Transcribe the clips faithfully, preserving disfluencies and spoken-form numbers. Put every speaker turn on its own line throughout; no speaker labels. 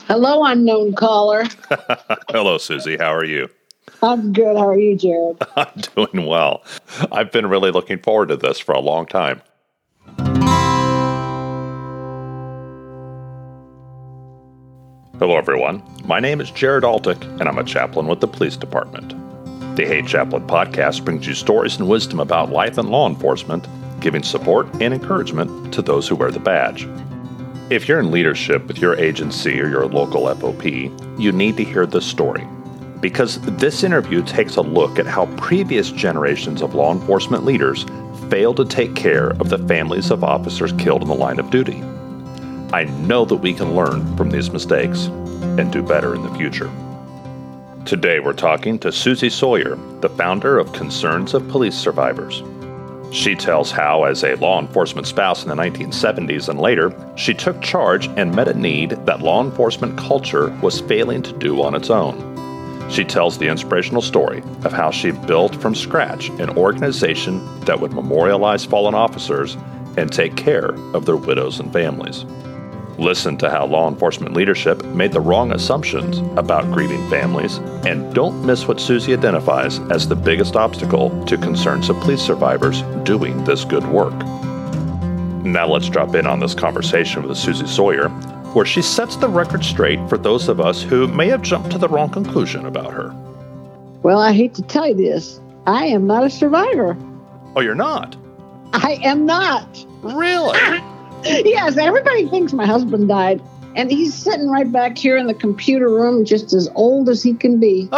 Hello, unknown caller.
Hello, Susie. How are you?
I'm good. How are you, Jared?
I'm doing well. I've been really looking forward to this for a long time. Hello, everyone. My name is Jared Altick, and I'm a chaplain with the police department. The Hey Chaplain podcast brings you stories and wisdom about life and law enforcement, giving support and encouragement to those who wear the badge. If you're in leadership with your agency or your local F O P, you need to hear this story, because this interview takes a look at how previous generations of law enforcement leaders failed to take care of the families of officers killed in the line of duty. I know that we can learn from these mistakes and do better in the future. Today we're talking to Susie Sawyer, the founder of Concerns of Police Survivors. She tells how, as a law enforcement spouse in the nineteen seventies and later, she took charge and met a need that law enforcement culture was failing to do on its own. She tells the inspirational story of how she built from scratch an organization that would memorialize fallen officers and take care of their widows and families. Listen to how law enforcement leadership made the wrong assumptions about grieving families, and don't miss what Susie identifies as the biggest obstacle to Concerns of Police Survivors doing this good work. Now let's drop in on this conversation with Susie Sawyer, where she sets the record straight for those of us who may have jumped to the wrong conclusion about her.
Well, I hate to tell you this. I am not a survivor.
Oh, you're not?
I am not.
Really?
Yes, everybody thinks my husband died, and he's sitting right back here in the computer room just as old as he can be.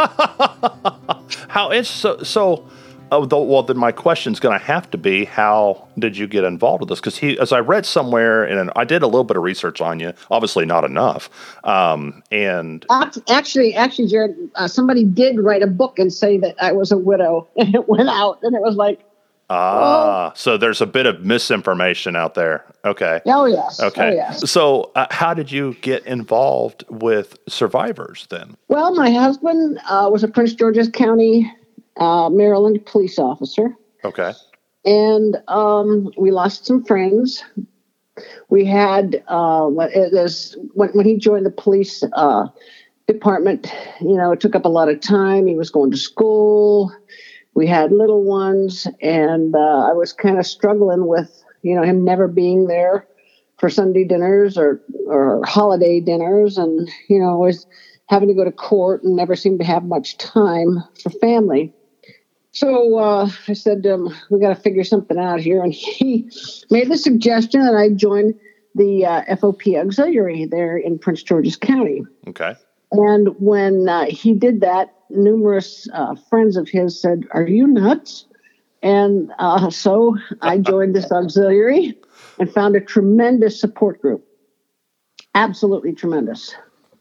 How is so? so uh, the, well, then my question's going to have to be, how did you get involved with this? Because he, as I read somewhere, and I did a little bit of research on you, obviously not enough. Um, and
actually, actually, Jared, uh, somebody did write a book and say that I was a widow, and it went out, and it was like,
Ah, so there's a bit of misinformation out there. Okay.
Oh, yes.
Okay.
Oh, yes.
So uh, how did you get involved with survivors then?
Well, my husband uh, was a Prince George's County, uh, Maryland police officer.
Okay.
And um, we lost some friends. We had, uh, it was, when, when he joined the police uh, department, you know, it took up a lot of time. He was going to school. We had little ones, and uh, I was kind of struggling with, you know, him never being there for Sunday dinners or, or holiday dinners, and, you know, always having to go to court and never seemed to have much time for family. So uh, I said, um, we got to figure something out here. And he made the suggestion that I join the uh, F O P auxiliary there in Prince George's County.
Okay.
And when uh, he did that, numerous uh, friends of his said, "Are you nuts?" And uh, so I joined this auxiliary and found a tremendous support group. Absolutely tremendous.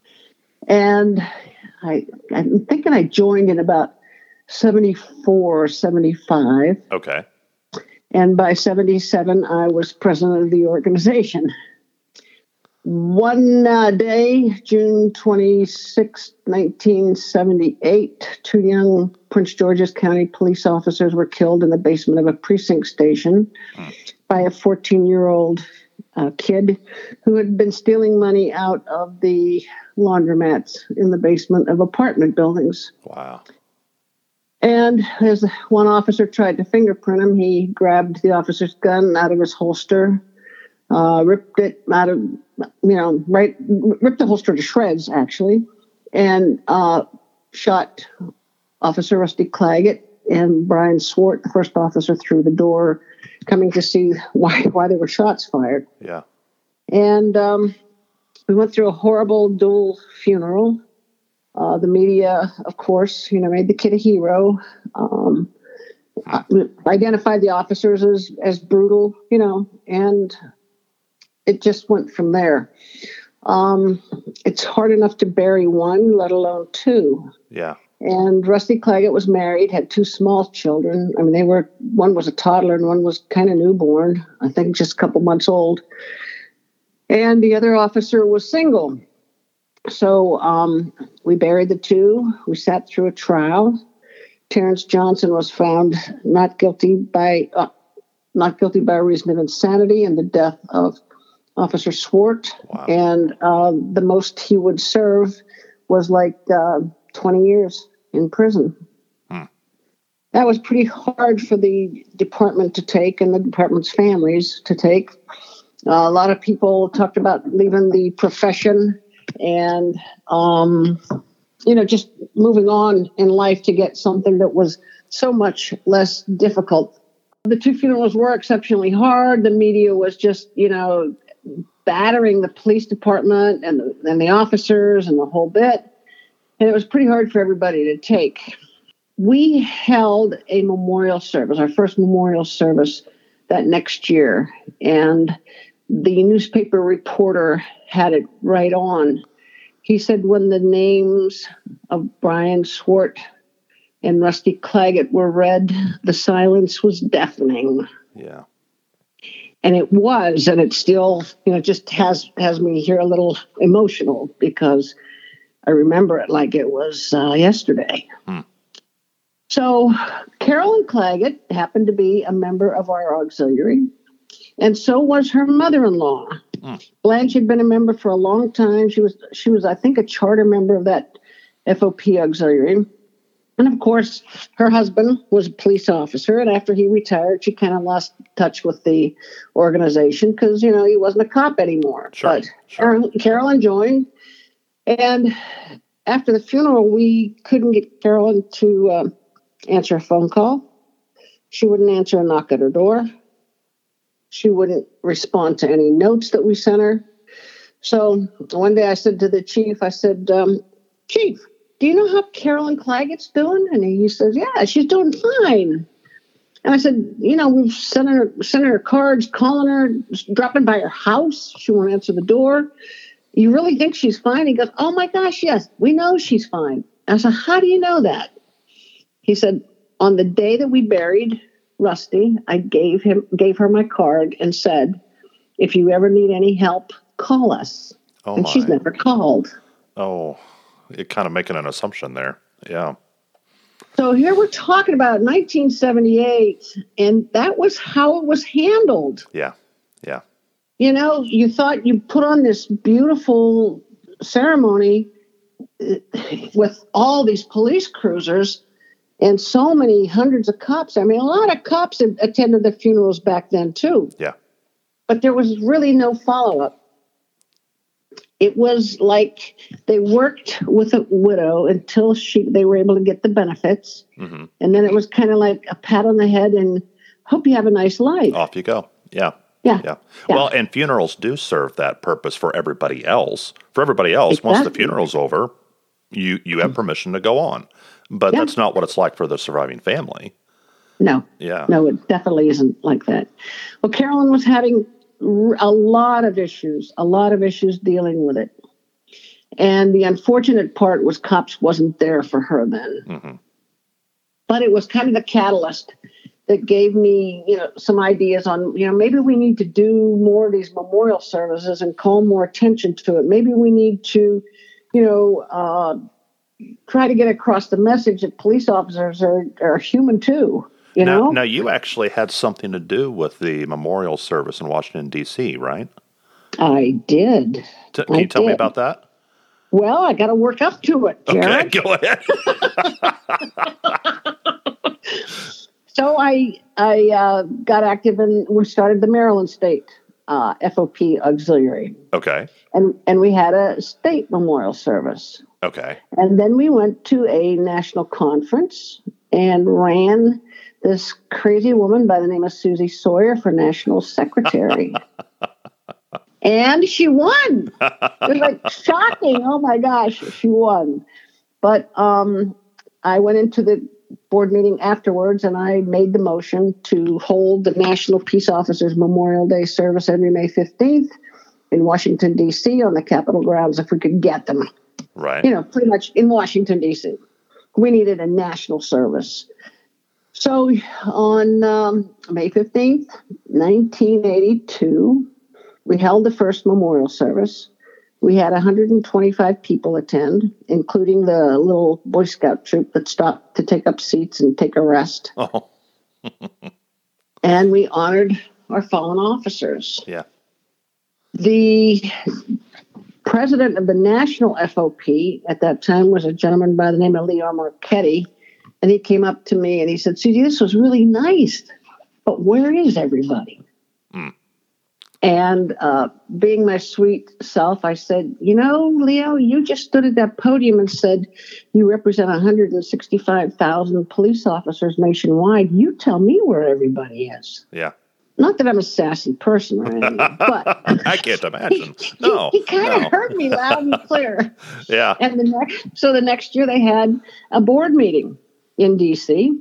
And I, I'm thinking I joined in about seventy-four or seventy-five.
Okay.
And by seventy-seven, I was president of the organization. One uh, day, June twenty-sixth, nineteen seventy-eight, two young Prince George's County police officers were killed in the basement of a precinct station hmm. by a fourteen-year-old uh, kid who had been stealing money out of the laundromats in the basement of apartment buildings.
Wow.
And as one officer tried to fingerprint him, he grabbed the officer's gun out of his holster, uh, ripped it out of, you know, right, ripped the holster to shreds, actually, and uh, shot Officer Rusty Claggett and Brian Swart, the first officer, through the door, coming to see why why there were shots fired.
Yeah.
And um, we went through a horrible dual funeral. Uh, the media, of course, you know, made the kid a hero. Um, identified the officers as as brutal, you know, and it just went from there. Um, it's hard enough to bury one, let alone two.
Yeah.
And Rusty Claggett was married, had two small children. I mean, they were, one was a toddler and one was kind of newborn, I think just a couple months old. And the other officer was single. So um, we buried the two. We sat through a trial. Terrence Johnson was found not guilty by uh, not guilty by reason of insanity in the death of Officer Swart.
Wow.
And uh, the most he would serve was like uh, twenty years in prison. Hmm. That was pretty hard for the department to take and the department's families to take. Uh, a lot of people talked about leaving the profession and, um, you know, just moving on in life to get something that was so much less difficult. The two funerals were exceptionally hard. The media was just, you know, battering the police department and the, and the officers and the whole bit. And it was pretty hard for everybody to take. We held a memorial service, our first memorial service that next year. And the newspaper reporter had it right on. He said when the names of Brian Swart and Rusty Claggett were read, the silence was deafening.
Yeah.
And it was, and it still, you know, just has has me here a little emotional because I remember it like it was uh, yesterday. Hmm. So Carolyn Claggett happened to be a member of our auxiliary, and so was her mother-in-law. Hmm. Blanche had been a member for a long time. She was, she was, I think, a charter member of that F O P auxiliary. And of course, her husband was a police officer, and after he retired, she kind of lost touch with the organization because, you know, he wasn't a cop anymore.
Sure,
but
sure.
Carolyn joined, and after the funeral, we couldn't get Carolyn to uh, answer a phone call. She wouldn't answer a knock at her door. She wouldn't respond to any notes that we sent her. So one day I said to the chief, I said, um, Chief, do you know how Carolyn Claggett's doing? And he says, yeah, she's doing fine. And I said, you know, we've sent her, sent her cards, calling her, dropping by her house. She won't answer the door. You really think she's fine? He goes, oh my gosh, yes, we know she's fine. I said, how do you know that? He said, on the day that we buried Rusty, I gave him, gave her my card and said, if you ever need any help, call us.
Oh,
and
my.
She's never called.
Oh, you're kind of making an assumption there. Yeah.
So here we're talking about nineteen seventy-eight, and that was how it was handled.
Yeah, yeah.
You know, you thought you put on this beautiful ceremony with all these police cruisers and so many hundreds of cops. I mean, a lot of cops attended the funerals back then, too.
Yeah.
But there was really no follow-up. It was like they worked with a widow until she they were able to get the benefits. Mm-hmm. And then it was kind of like a pat on the head and hope you have a nice life.
Off you go. Yeah.
Yeah.
Yeah.
yeah.
Well, and funerals do serve that purpose for everybody else. For everybody else, exactly. Once the funeral's over, you, you have permission to go on. But yeah. That's not what it's like for the surviving family.
No.
Yeah.
No, it definitely isn't like that. Well, Carolyn was having a lot of issues, a lot of issues dealing with it. And the unfortunate part was cops wasn't there for her then. Mm-hmm. But it was kind of the catalyst that gave me, you know, some ideas on, you know, maybe we need to do more of these memorial services and call more attention to it. Maybe we need to, you know, uh, try to get across the message that police officers are, are human too. You
now,
know?
now, you actually had something to do with the memorial service in Washington, D C, right?
I did.
T- can
I
you tell
did.
me about that?
Well, I got to work up to it, Jared.
Okay, go ahead.
So I I uh, got active and we started the Maryland State uh, F O P Auxiliary.
Okay.
And and we had a state memorial service.
Okay.
And then we went to a national conference and ran this crazy woman by the name of Susie Sawyer for national secretary. And she won. It was like shocking. Oh my gosh, she won. But um, I went into the board meeting afterwards and I made the motion to hold the National Peace Officers Memorial Day service every May fifteenth in Washington, D C on the Capitol grounds if we could get them.
Right.
You know, pretty much in Washington, D C. We needed a national service. So on um, May fifteenth, nineteen eighty-two, we held the first memorial service. We had one hundred twenty-five people attend, including the little Boy Scout troop that stopped to take up seats and take a rest.
Oh.
And we honored our fallen officers.
Yeah.
The president of the national F O P at that time was a gentleman by the name of Leo Marchetti. And he came up to me and he said, Susie, this was really nice, but where is everybody? Mm. And uh, being my sweet self, I said, you know, Leo, you just stood at that podium and said you represent one hundred sixty-five thousand police officers nationwide. You tell me where everybody is.
Yeah.
Not that I'm a sassy person or anything, but
I can't imagine. No,
he, he kind of
no.
heard me loud and clear.
Yeah.
And the next, so the next year they had a board meeting in D C,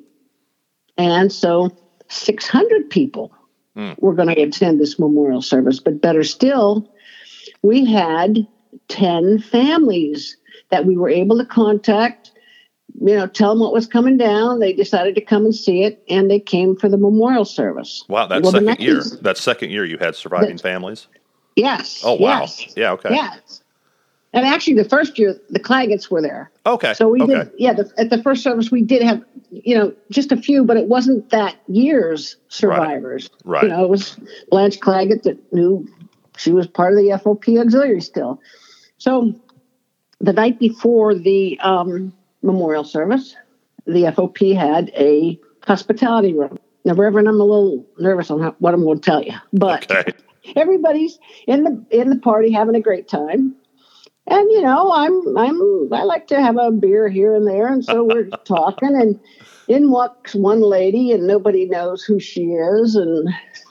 and so six hundred people mm. were going to attend this memorial service. But better still, we had ten families that we were able to contact, you know, tell them what was coming down. They decided to come and see it, and they came for the memorial service.
Wow, that well, second year, that second year you had surviving that, families?
Yes.
Oh, wow.
Yes,
yeah, okay.
Yes. And actually, the first year, the Claggets were there.
Okay.
So we
okay.
did, yeah, the, at the first service, we did have, you know, just a few, but it wasn't that year's survivors.
Right. right.
You know, it was Blanche Claggett that knew she was part of the F O P auxiliary still. So the night before the um, memorial service, the F O P had a hospitality room. Now, Reverend, I'm a little nervous on how, what I'm going to tell you, but
okay.
everybody's in the in the party having a great time. And, you know, I'm, I'm, I like to have a beer here and there. And so we're talking, and in walks one lady, and nobody knows who she is. And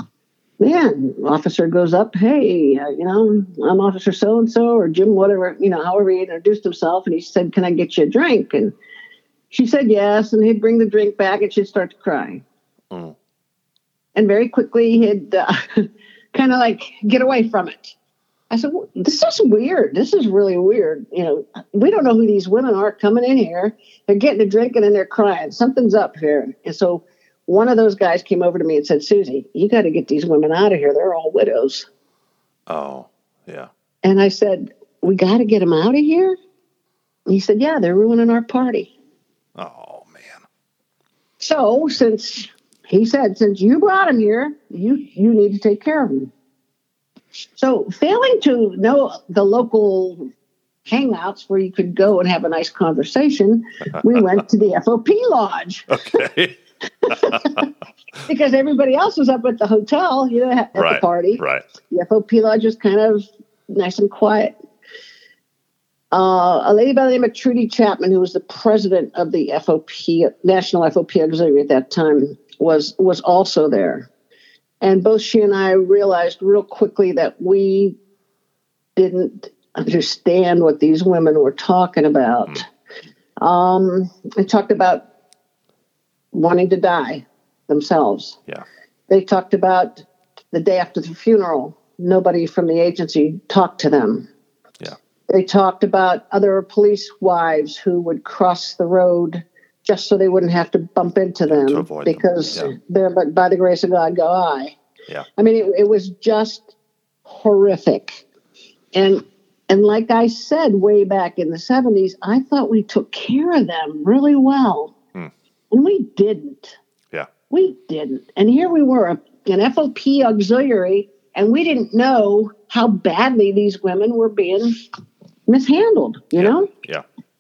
man, officer goes up, hey, uh, you know, I'm Officer so-and-so, or Jim, whatever, you know, however he introduced himself. And he said, can I get you a drink? And she said yes. And he'd bring the drink back, and she'd start to cry. Mm. And very quickly he'd uh, kind of like get away from it. I said, well, this is weird. This is really weird. You know, we don't know who these women are coming in here. They're getting a drink and then they're crying. Something's up here. And so one of those guys came over to me and said, Susie, you got to get these women out of here. They're all widows.
Oh, yeah.
And I said, we got to get them out of here? And he said, yeah, they're ruining our party.
Oh, man.
So since he said, since you brought them here, you, you need to take care of them. So failing to know the local hangouts where you could go and have a nice conversation, we went to the F O P lodge.
Okay.
Because everybody else was up at the hotel, you know, at
right,
the party.
Right.
The F O P lodge was kind of nice and quiet. Uh, a lady by the name of Trudy Chapman, who was the president of the F O P, National F O P Auxiliary at that time, was was also there. And both she and I realized real quickly that we didn't understand what these women were talking about. Mm. Um, they talked about wanting to die themselves.
Yeah.
They talked about the day after the funeral, nobody from the agency talked to them.
Yeah.
They talked about other police wives who would cross the road just so they wouldn't have to bump into them,
to avoid
because
them. Yeah.
they're, but by the grace of God, go I.
Yeah.
I mean, it, it was just horrific. And and like I said way back in the seventies, I thought we took care of them really well. Hmm. And we didn't.
Yeah.
We didn't. And here we were, an F O P auxiliary, and we didn't know how badly these women were being mishandled, you
yeah.
know?
Yeah.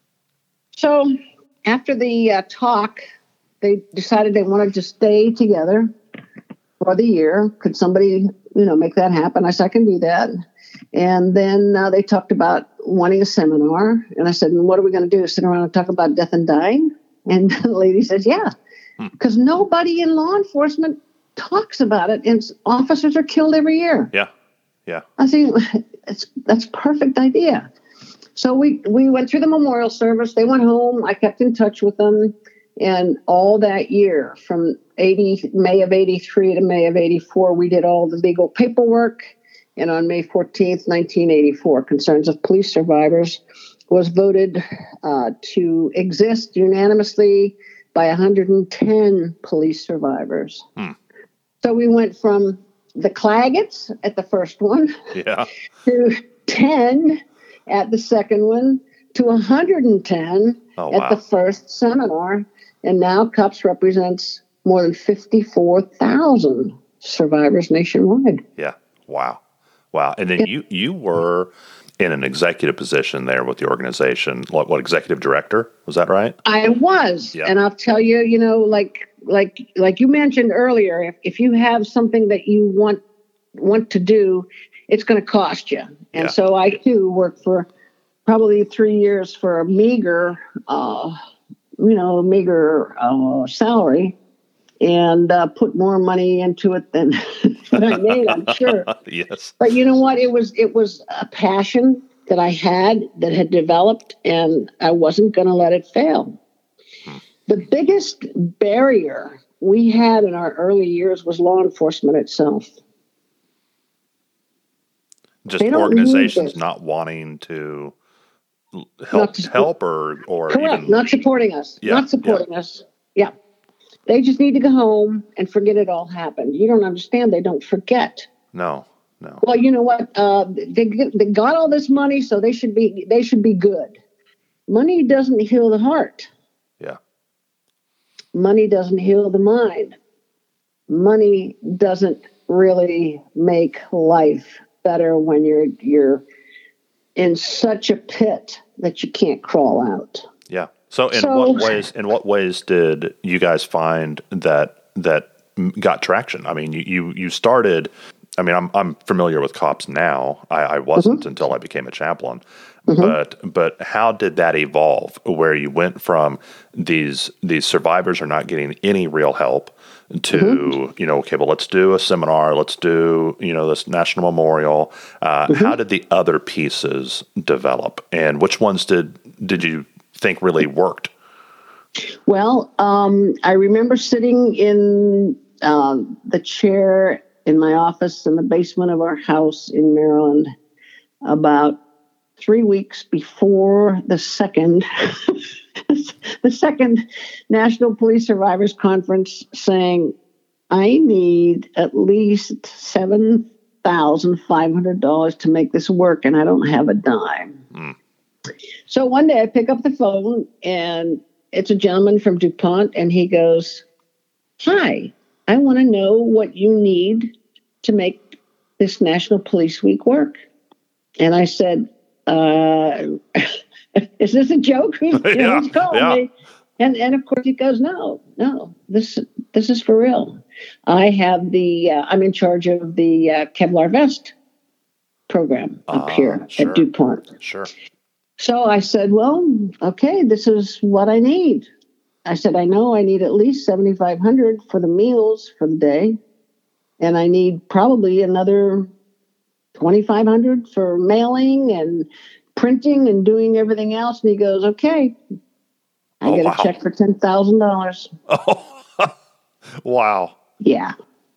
So after the uh, talk, they decided they wanted to stay together for the year. Could somebody, you know, make that happen? I said, I can do that. And then uh, they talked about wanting a seminar. And I said, and what are we going to do? Sit around and talk about death and dying? And the lady says, yeah, because hmm. nobody in law enforcement talks about it. And officers are killed every year.
Yeah. Yeah.
I think it's, that's a perfect idea. So we, we went through the memorial service. They went home. I kept in touch with them. And all that year, from eighty May of eighty-three to May of eighty-four, we did all the legal paperwork. And on May fourteenth, nineteen eighty-four, Concerns of Police Survivors was voted uh, to exist unanimously by one hundred ten police survivors. Hmm. So we went from the Claggets at the first one
yeah.
to ten at the second one to one hundred ten
oh,
at
wow.
the first seminar. And now COPS represents more than fifty-four thousand survivors nationwide.
Yeah. Wow. Wow. And then you, you were in an executive position there with the organization. What, what executive director? Was that right?
I was.
Yeah.
And I'll tell you, you know, like like like you mentioned earlier, if, if you have something that you want want to do, it's going to cost you. And
Yeah.
so I too worked for probably three years for a meager, uh, you know, meager uh, salary, and uh, put more money into it than, than I made, I'm sure.
Yes.
But you know what? It was it was a passion that I had that had developed, and I wasn't going to let it fail. Hmm. The biggest barrier we had in our early years was law enforcement itself.
Just organizations not wanting to help, to, help or or
correct,
even
not supporting us,
yeah,
not supporting
yeah.
us. Yeah, they just need to go home and forget it all happened. You don't understand. They don't forget.
No, no.
Well, you know what? Uh, they they got all this money, so they should be they should be good. Money doesn't heal the heart.
Yeah.
Money doesn't heal the mind. Money doesn't really make life better when you're you're in such a pit that you can't crawl out.
Yeah. So in
so,
what ways in what ways did you guys find that that got traction? I mean, you you, you started. I mean, I'm I'm familiar with cops now. I, I wasn't mm-hmm. until I became a chaplain. Mm-hmm. But but how did that evolve? Where you went from these these survivors are not getting any real help to mm-hmm. you know, okay, well, let's do a seminar, let's do you know this national memorial. Uh, mm-hmm. How did the other pieces develop, and which ones did did you think really worked?
Well, um, I remember sitting in uh, the chair in my office in the basement of our house in Maryland about three weeks before the second the second National Police Survivors Conference, saying, I need at least seven thousand five hundred dollars to make this work, and I don't have a dime. Mm. So one day I pick up the phone, and it's a gentleman from DuPont, and he goes, hi, I want to know what you need to make this National Police Week work. And I said, uh, is this a joke? Who's, you know, who's calling yeah. me? And and of course he goes, no, no, this this is for real. I have the, uh, I'm in charge of the uh, Kevlar vest program up uh, here sure. at DuPont.
Sure.
So I said, well, okay, this is what I need. I said, I know I need at least seventy-five hundred dollars for the meals for the day. And I need probably another twenty-five hundred dollars for mailing and printing and doing everything else. And he goes, okay, I oh, get wow. a check for ten thousand dollars.
Oh, wow.
Yeah.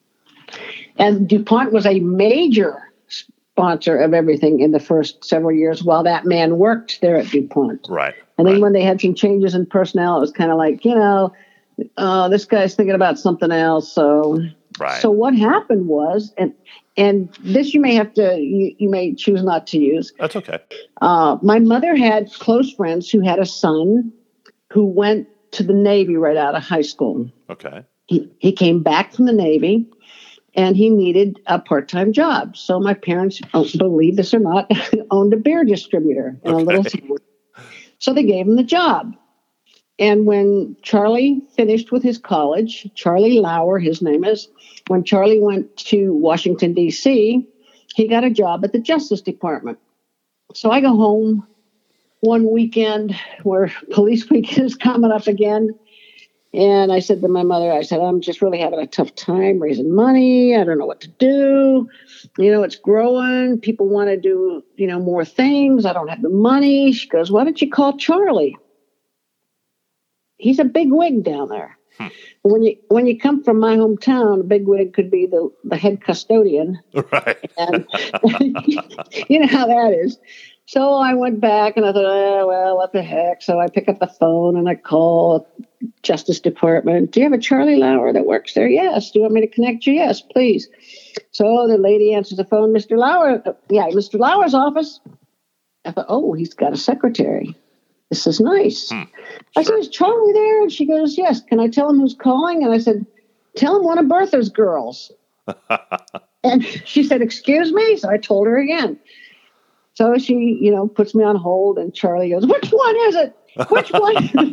And DuPont was a major sponsor of everything in the first several years while that man worked there at DuPont.
Right.
And then
right.
when they had some changes in personnel, it was kind of like, you know, uh, this guy's thinking about something else. So,
right.
so what happened was, and and this you may have to, you, you may choose not to use.
That's okay.
Uh, my mother had close friends who had a son who went to the Navy right out of high school.
Okay.
He he came back from the Navy, and he needed a part-time job. So my parents, believe this or not, owned a beer distributor in okay. a little town. So they gave him the job. And when Charlie finished with his college, Charlie Lauer, his name is, when Charlie went to Washington, D C, he got a job at the Justice Department. So I go home one weekend where Police Week is coming up again. And I said to my mother, I said, I'm just really having a tough time raising money. I don't know what to do. You know, it's growing. People want to do, you know, more things. I don't have the money. She goes, why don't you call Charlie? He's a big wig down there. Hmm. When you when you come from my hometown, a big wig could be the, the head custodian.
Right.
And you know how that is. So I went back and I thought, oh, well, what the heck? So I pick up the phone and I call Justice Department. Do you have a Charlie Lauer that works there? Yes. Do you want me to connect you? Yes, please. So the lady answers the phone, Mister Lauer. Uh, yeah, Mister Lauer's office. I thought, oh, he's got a secretary. This is nice. Hmm, I sure. said, is Charlie there? And she goes, yes. Can I tell him who's calling? And I said, tell him one of Bertha's girls. And she said, excuse me? So I told her again. So she, you know, puts me on hold, and Charlie goes, which one is it? Which one?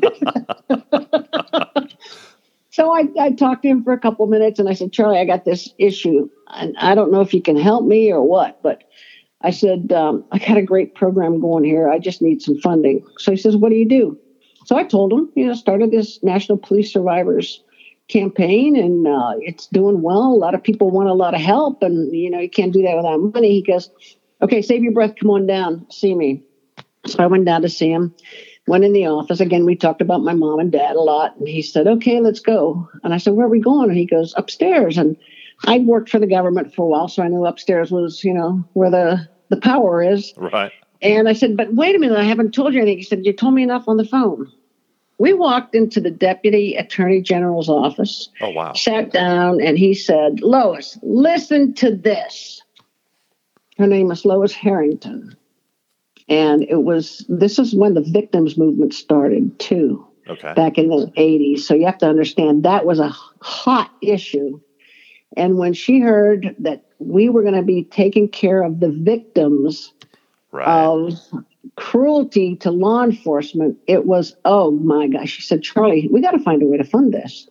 So I, I talked to him for a couple minutes, and I said, Charlie, I got this issue, and I don't know if you can help me or what, but I said, um, I got a great program going here. I just need some funding. So he says, what do you do? So I told him, you know, started this National Police Survivors campaign, and uh, it's doing well. A lot of people want a lot of help, and, you know, you can't do that without money. He goes, okay, save your breath. Come on down. See me. So I went down to see him, went in the office. Again, we talked about my mom and dad a lot. And he said, okay, let's go. And I said, where are we going? And he goes, upstairs. And I'd worked for the government for a while, so I knew upstairs was, you know, where the, the power is.
Right.
And I said, but wait a minute, I haven't told you anything. He said, you told me enough on the phone. We walked into the Deputy Attorney General's office.
Oh, wow.
Sat down, and he said, Lois, listen to this. Her name is Lois Harrington. And it was, this is when the victims movement started too,
okay.
back in the eighties. So you have to understand that was a hot issue. And when she heard that we were going to be taking care of the victims
right.
of cruelty to law enforcement, it was, oh my gosh. She said, Charlie, we got to find a way to fund this.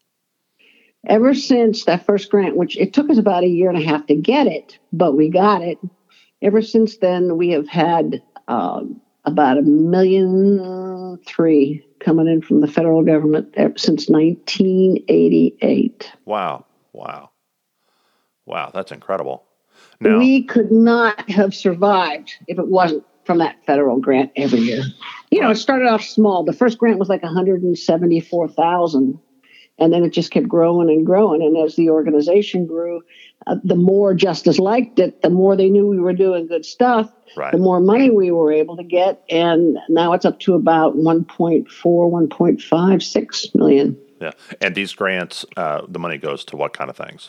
Ever since that first grant, which it took us about a year and a half to get it, but we got it. Ever since then, we have had um, about a million three coming in from the federal government ever since nineteen eighty-eight.
Wow. Wow. Wow. That's incredible. Now,
we could not have survived if it wasn't from that federal grant every year. You know, it started off small. The first grant was like one hundred seventy-four thousand dollars. And then it just kept growing and growing. And as the organization grew, uh, the more Justice liked it, the more they knew we were doing good stuff,
right.
the more money we were able to get. And now it's up to about one point four, one point five six million.
Yeah. And these grants, uh, the money goes to what kind of things?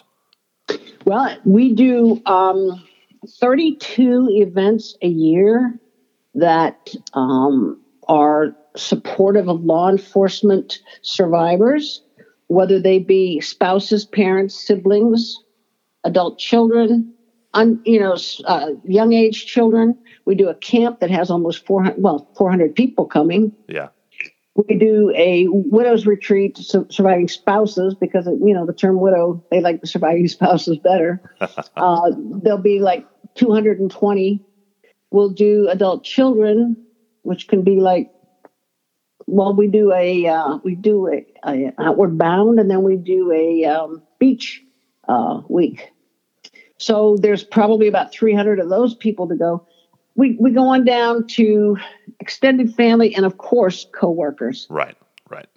Well, we do um, thirty-two events a year that um, are supportive of law enforcement survivors, whether they be spouses, parents, siblings, adult children, un, you know, uh, young age children. We do a camp that has almost four hundred, well, four hundred people coming.
Yeah.
We do a widow's retreat to su- surviving spouses because, you know, the term widow, they like the surviving spouses better. uh, there'll be like two hundred twenty. We'll do adult children, which can be like, well, we do a uh, we do a, a Outward Bound, and then we do a um, beach uh, week. So there's probably about three hundred of those people to go. We we go on down to extended family and, of course, coworkers.
Right, right.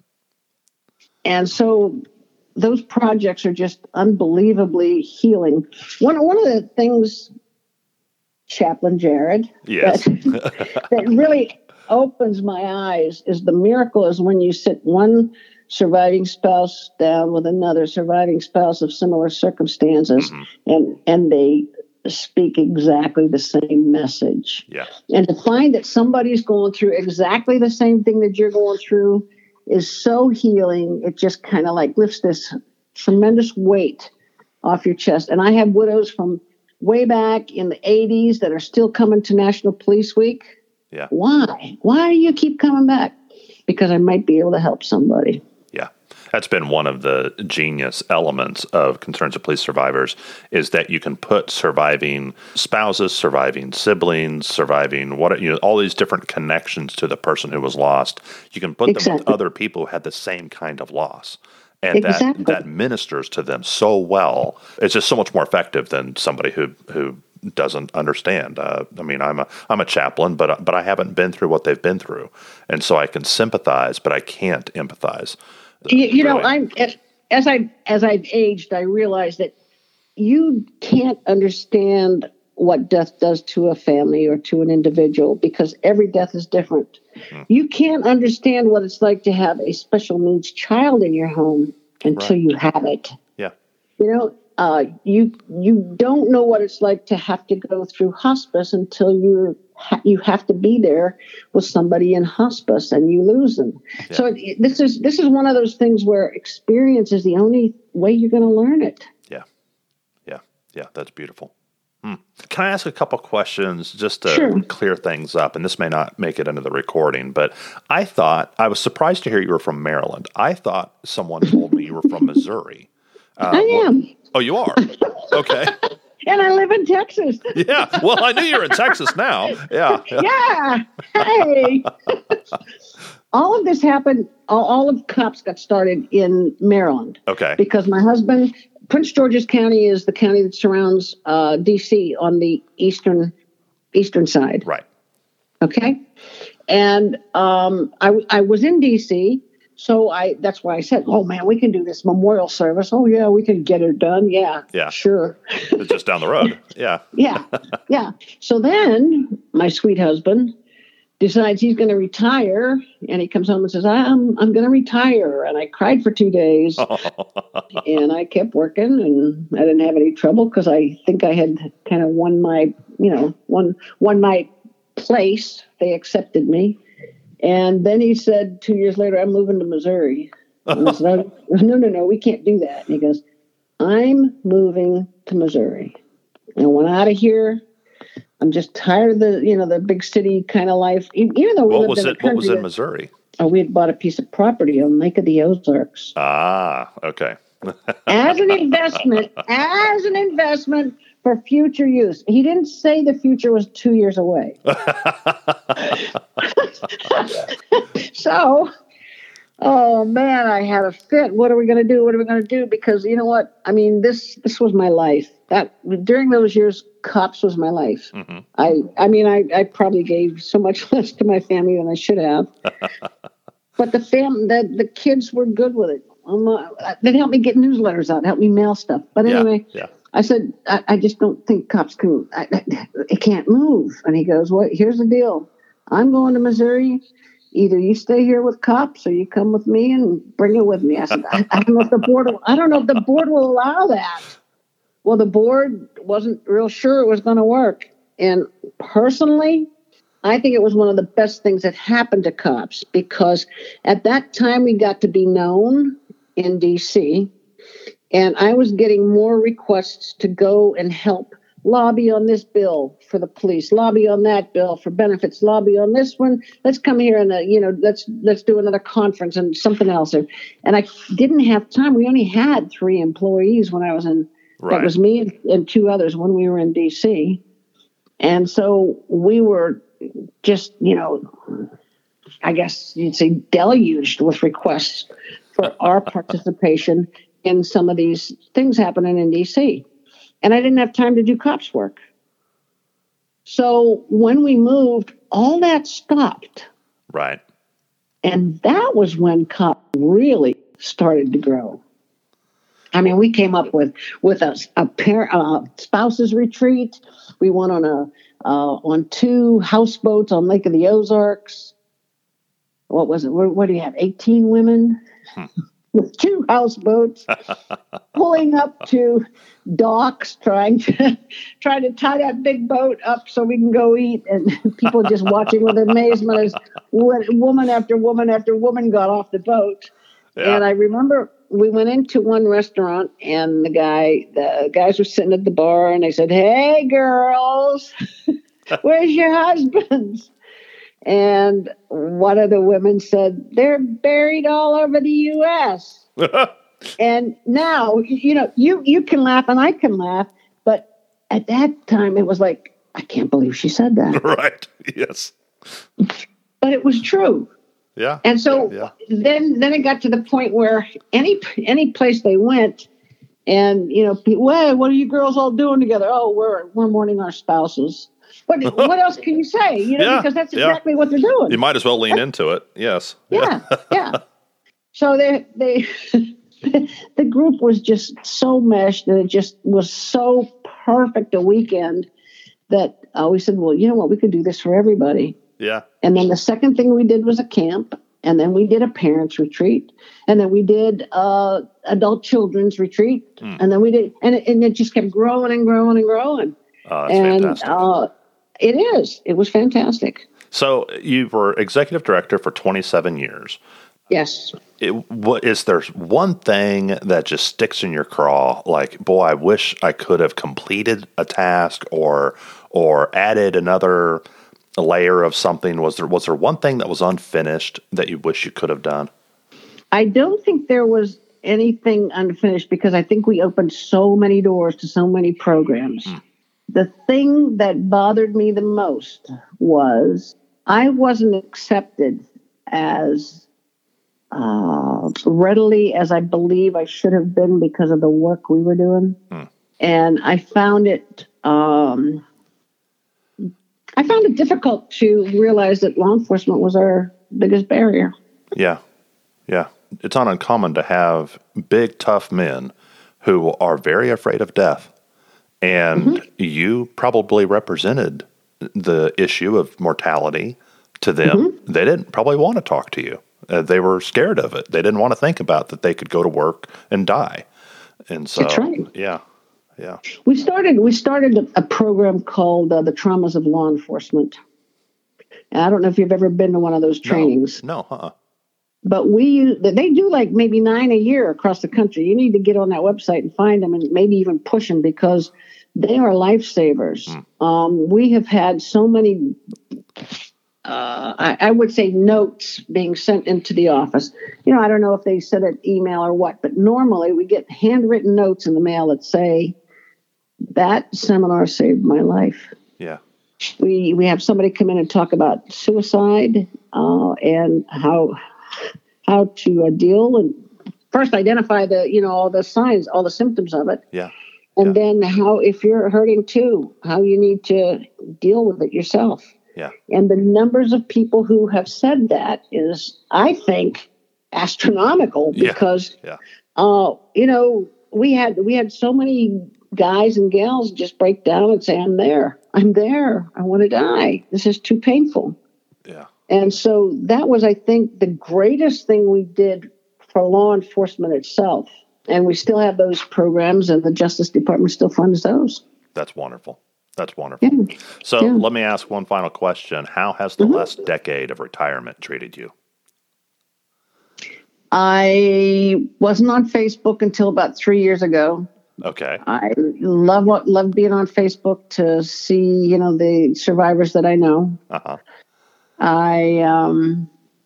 And so those projects are just unbelievably healing. One one of the things, Chaplain Jared,
yes,
that, that really opens my eyes is the miracle is when you sit one surviving spouse down with another surviving spouse of similar circumstances, mm-hmm. and and they speak exactly the same message.
Yeah.
And to find that somebody's going through exactly the same thing that you're going through is so healing. It just kind of like lifts this tremendous weight off your chest. And I have widows from way back in the eighties that are still coming to National Police Week.
Yeah.
Why? Why do you keep coming back? Because I might be able to help somebody.
Yeah. That's been one of the genius elements of Concerns of Police Survivors is that you can put surviving spouses, surviving siblings, surviving what, you know, all these different connections to the person who was lost. You can put
Exactly.
them with other people who had the same kind of loss. And
Exactly.
that, that ministers to them so well. It's just so much more effective than somebody who, who doesn't understand. Uh, I mean, I'm a I'm a chaplain, but but I haven't been through what they've been through, and so I can sympathize, but I can't empathize.
You, you know,
really.
I'm as I as I've aged, I realize that you can't understand what death does to a family or to an individual because every death is different. Mm-hmm. You can't understand what it's like to have a special needs child in your home until
right.
you have it.
Yeah.
You know, uh, you you don't know what it's like to have to go through hospice until you ha- you have to be there with somebody in hospice and you lose them. Yeah. So it, this is this is one of those things where experience is the only way you're going to learn it.
Yeah, yeah. Yeah, that's beautiful. Hmm. Can I ask a couple questions just to
Sure.
clear things up? And this may not make it into the recording, but I thought, I was surprised to hear you were from Maryland. I thought someone told me you were from Missouri. Uh,
I am.
Well, oh, you are? Okay.
And I live in Texas.
Yeah. Well, I knew you were in Texas now. Yeah.
Yeah. Hey. All of this happened, all, all of cops got started in Maryland.
Okay.
Because my husband, Prince George's County is the county that surrounds uh, D C on the eastern eastern side.
Right.
Okay. And um, I, I was in D C, so I that's why I said, oh, man, we can do this memorial service. Oh, yeah, we can get it done. Yeah,
Yeah.
sure.
It's just down the road. Yeah.
Yeah, yeah. So then my sweet husband decides he's going to retire, and he comes home and says, I'm I'm going to retire. And I cried for two days, and I kept working, and I didn't have any trouble because I think I had kind of won my, you know, won, won my place. They accepted me. And then he said two years later, I'm moving to Missouri. And I said, oh, no, no, no, we can't do that. And he goes, I'm moving to Missouri. I went out of here. I'm just tired of the, you know, the big city kind of life. Even though we
What
lived
was
in the
it? What was
country,
in Missouri?
oh, we had bought a piece of property on Lake of the Ozarks
Ah, okay.
as an investment, as an investment for future use. He didn't say the future was two years away. So, oh man, I had a fit. What are we going to do? What are we going to do? Because you know what? I mean, this this was my life. That during those years, cops was my life. Mm-hmm. I I mean, I, I probably gave so much less to my family than I should have. But the fam, the the kids were good with it. Um, uh, they helped me get newsletters out, helped me mail stuff. But anyway,
yeah, yeah.
I said, I, I just don't think cops can. I, I, it can't move. And he goes, "Well, here's the deal. I'm going to Missouri. Either you stay here with cops or you come with me and bring it with me." I said, I, I don't know if the board. Will, I don't know if the board will allow that. Well, the board wasn't real sure it was going to work. And personally, I think it was one of the best things that happened to cops because at that time we got to be known in D C, and I was getting more requests to go and help lobby on this bill for the police, lobby on that bill for benefits, lobby on this one. Let's come here and, uh, you know, let's let's do another conference and something else. And, and I didn't have time. We only had three employees when I was in. Right. That was me and, and two others when we were in D C. And so we were just, you know, I guess you'd say deluged with requests for our participation in some of these things happening in D C. And I didn't have time to do cops work. So when we moved, all that stopped.
Right.
And that was when cops really started to grow. I mean, we came up with with a, a pair, uh, spouses retreat. We went on a uh, on two houseboats on Lake of the Ozarks. What was it? What, what do you have? eighteen women hmm. with two houseboats pulling up to docks, trying to trying to tie that big boat up so we can go eat, and people just watching with amazement as woman after woman after woman got off the boat. Yeah. And I remember we went into one restaurant, and the guy, the guys were sitting at the bar, and they said, "Hey, girls, where's your husbands?" And one of the women said, "They're buried all over the U S" And now, you know, you you can laugh and I can laugh, but at that time it was like, I can't believe she said that.
Right. Yes.
But it was true.
Yeah.
And so yeah. then then it got to the point where any any place they went, and you know, people, well, what are you girls all doing together? Oh, we're we're mourning our spouses. What what else can you say? You know,
yeah,
because that's
yeah.
exactly what they're doing.
You might as well lean that's, into it. Yes.
Yeah, yeah. So they they the group was just so meshed, and it just was so perfect a weekend that uh, we said, well, you know what, we could do this for everybody.
Yeah.
And then the second thing we did was a camp, and then we did a parents retreat, and then we did uh, adult children's retreat, mm. and then we did, and it, and it just kept growing and growing and growing.
Oh, that's
and,
fantastic.
Uh, it is. It was fantastic.
So you were executive director for twenty-seven years.
Yes.
It, what is there one thing that just sticks in your craw? Like, boy, I wish I could have completed a task or or added another layer of something. Was there was there one thing that was unfinished that you wish you could have done?
I don't think there was anything unfinished because I think we opened so many doors to so many programs. Hmm. The thing that bothered me the most was I wasn't accepted as uh, readily as I believe I should have been because of the work we were doing. Hmm. And I found it, um, I found it difficult to realize that law enforcement was our biggest barrier.
Yeah. Yeah. It's not uncommon to have big, tough men who are very afraid of death. And mm-hmm. you probably represented the issue of mortality to them. Mm-hmm. They didn't probably want to talk to you. Uh, they were scared of it. They didn't want to think about that they could go to work and die. And so,
That's right.
yeah, yeah.
We started, we started a, a program called uh, The Traumas of Law Enforcement. And I don't know if you've ever been to one of those trainings.
No, no uh-uh.
But we, they do like maybe nine a year across the country. You need to get on that website and find them and maybe even push them because they are lifesavers. Mm. Um, we have had so many, uh, I, I would say notes being sent into the office. You know, I don't know if they sent an email or what, but normally we get handwritten notes in the mail that say, that seminar saved my life.
Yeah.
We, we have somebody come in and talk about suicide uh, and how... how to uh, deal and first identify the, you know, all the signs, all the symptoms of it.
Yeah.
And
yeah.
then how, if you're hurting too, how you need to deal with it yourself.
Yeah.
And the numbers of people who have said that is, I think, astronomical because,
yeah. Yeah.
Uh, you know, we had, we had so many guys and gals just break down and say, I'm there, I'm there. I want to die. This is too painful.
Yeah.
And so that was, I think, the greatest thing we did for law enforcement itself. And we still have those programs, and the Justice Department still funds those.
That's wonderful. That's wonderful. Yeah. So yeah. Let me ask one final question. How has the mm-hmm. last decade of retirement treated you?
I wasn't on Facebook until about three years ago.
Okay.
I love what love being on Facebook to see, you know, the survivors that I know.
Uh-huh.
I, um,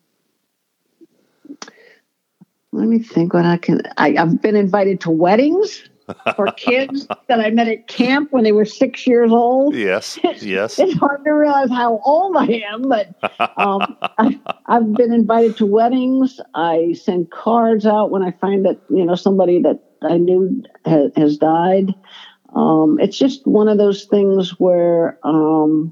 let me think what I can, I, I've been invited to weddings for kids that I met at camp when they were six years old.
Yes, yes.
It's hard to realize how old I am, but um, I, I've been invited to weddings. I send cards out when I find that, you know, somebody that I knew ha- has died. Um, it's just one of those things where, um,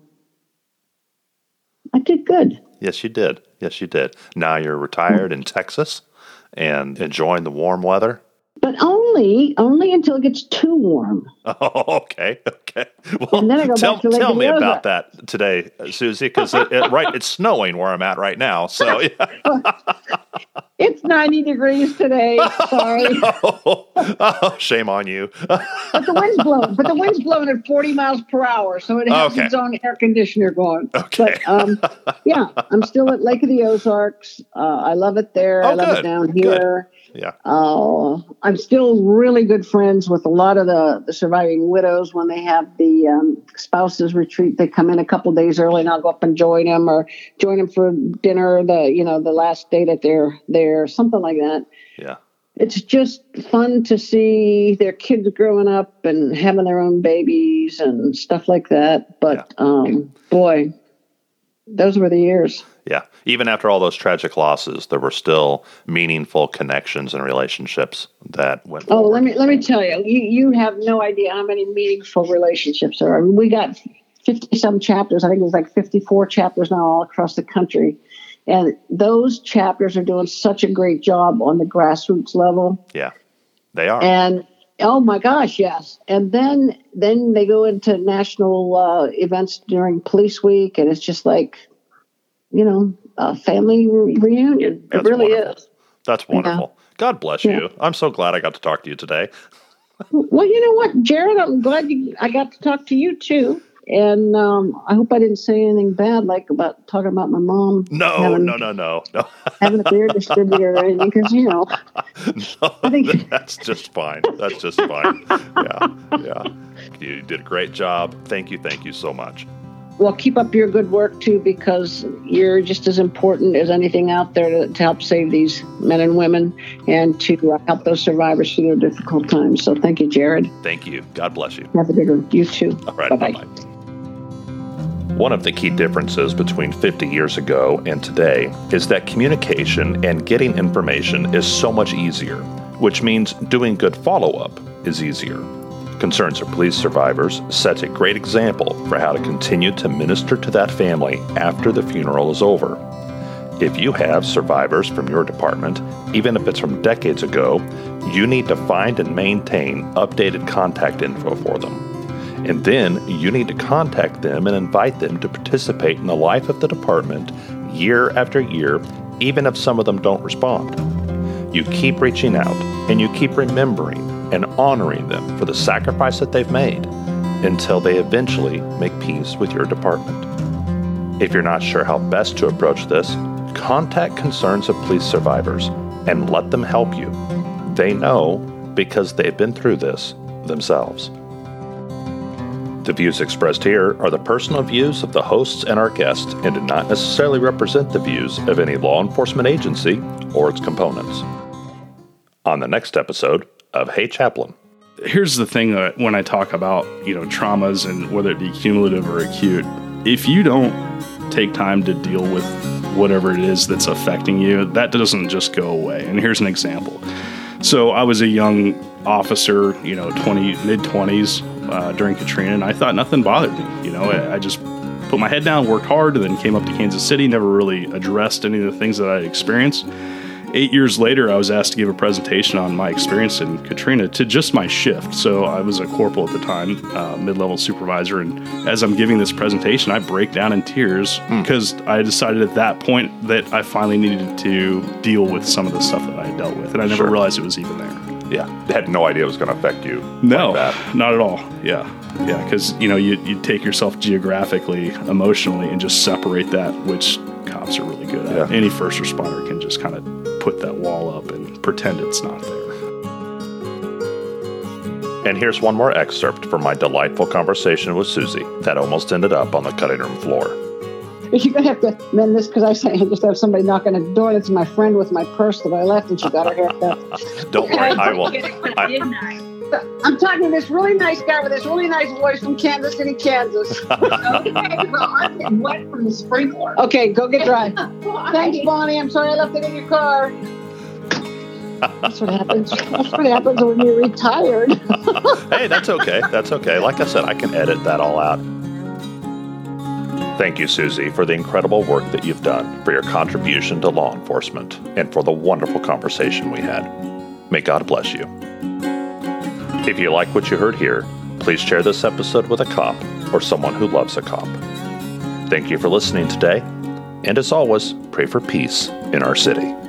I did good.
Yes, you did. Yes, you did. Now you're retired in Texas and enjoying the warm weather.
But only, only until it gets too warm.
Oh, okay, okay. Well,
and then I go
tell,
back to Lake
tell me
Ozark.
about that today, Susie, because it, it, right, it's snowing where I'm at right now. So yeah.
It's ninety degrees today. Sorry.
Oh, no. Oh, shame on you.
But the wind's blowing. But the wind's blowing at forty miles per hour, so it has
okay.
its own air conditioner going.
Okay.
But um, yeah, I'm still at Lake of the Ozarks. Uh, I love it there.
Oh,
I love
good.
it down here.
Good. Yeah.
Uh, I'm still really good friends with a lot of the, the surviving widows. When they have the um, spouses retreat, they come in a couple days early, and I'll go up and join them, or join them for dinner. The you know the last day that they're there, something like that.
Yeah.
It's just fun to see their kids growing up and having their own babies and stuff like that. But yeah. um, boy, those were the years.
Yeah. Even after all those tragic losses, there were still meaningful connections and relationships that went
Oh,
forward.
let me let me tell you, you, you have no idea how many meaningful relationships there are. I mean, we got fifty-some chapters. I think it was like fifty-four chapters now all across the country. And those chapters are doing such a great job on the grassroots level.
Yeah, they are.
And oh my gosh, yes. And then then they go into national uh, events during Police Week, and it's just like, you know, a family re- reunion.
That's
it really
wonderful.
is.
That's wonderful. Yeah. God bless
yeah.
you. I'm so glad I got to talk to you today.
Well, you know what, Jared, I'm glad you, I got to talk to you too. And um, I hope I didn't say anything bad, like about talking about my mom.
No,
having,
no, no, no, no.
having a beer distributor or anything, because, you know.
No,
I think
that's just fine. That's just fine. Yeah, yeah. You did a great job. Thank you, thank you so much.
Well, keep up your good work, too, because you're just as important as anything out there to, to help save these men and women and to uh, help those survivors through their difficult times. So thank you, Jared.
Thank you. God bless you.
Have a good one. You too.
All right,
bye-bye.
bye-bye. One of the key differences between fifty years ago and today is that communication and getting information is so much easier, which means doing good follow-up is easier. Concerns of Police Survivors sets a great example for how to continue to minister to that family after the funeral is over. If you have survivors from your department, even if it's from decades ago, you need to find and maintain updated contact info for them. And then you need to contact them and invite them to participate in the life of the department year after year, even if some of them don't respond. You keep reaching out, and you keep remembering and honoring them for the sacrifice that they've made until they eventually make peace with your department. If you're not sure how best to approach this, contact Concerns of Police Survivors and let them help you. They know because they've been through this themselves. The views expressed here are the personal views of the hosts and our guests and do not necessarily represent the views of any law enforcement agency or its components. On the next episode of Hey Chaplain.
Here's the thing that when I talk about, you know, traumas and whether it be cumulative or acute, if you don't take time to deal with whatever it is that's affecting you, that doesn't just go away. And here's an example. So I was a young officer, you know, twenty, mid-twenties uh, during Katrina, and I thought nothing bothered me. You know, I, I just put my head down, worked hard, and then came up to Kansas City, never really addressed any of the things that I experienced. Eight years later, I was asked to give a presentation on my experience in Katrina to just my shift. So I was a corporal at the time, uh, mid-level supervisor, and as I'm giving this presentation, I break down in tears hmm. because I decided at that point that I finally needed to deal with some of the stuff that I had dealt with, and I never
sure.
realized it was even there.
Yeah, I had no idea it was going to affect you.
No,
like that.
Not at all. Yeah, yeah, because you know you you take yourself geographically, emotionally, and just separate that, which cops are really good at.
Yeah.
Any first responder can just kind of put that wall up and pretend it's not there.
And here's one more excerpt from my delightful conversation with Susie that almost ended up on the cutting room floor.
You're going to have to mend this because I say I just have somebody knocking at the door. That's my friend with my purse that I left, and she got her hair cut.
Don't worry, I will.
I, I'm talking to this really nice guy with this really nice voice from Kansas City, Kansas.
Okay, well, I'm getting wet from the sprinkler.
Okay, go get dry. Thanks, Bonnie. I'm sorry I left it in your car. That's what happens. That's what happens when you're retired.
Hey, that's okay. That's okay. Like I said, I can edit that all out. Thank you, Susie, for the incredible work that you've done, for your contribution to law enforcement, and for the wonderful conversation we had. May God bless you. If you like what you heard here, please share this episode with a cop or someone who loves a cop. Thank you for listening today, and as always, pray for peace in our city.